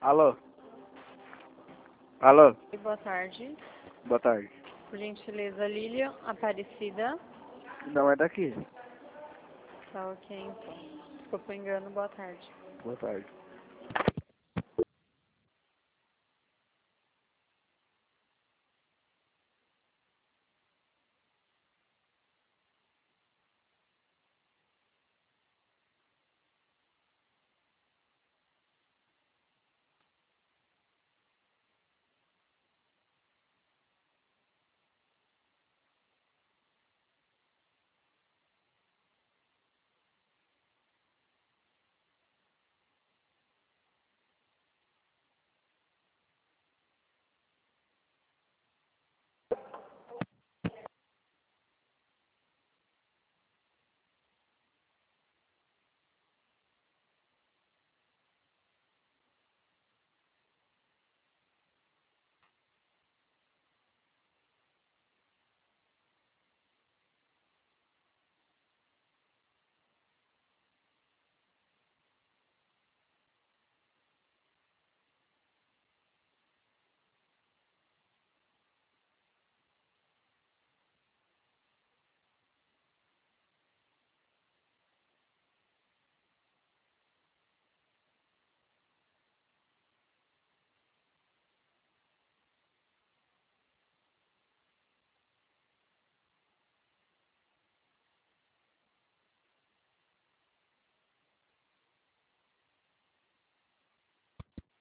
Alô? Alô? Boa tarde. Boa tarde. Por gentileza, Lilian Aparecida. Não é daqui. Tá ok, então. Desculpa o engano, boa tarde. Boa tarde.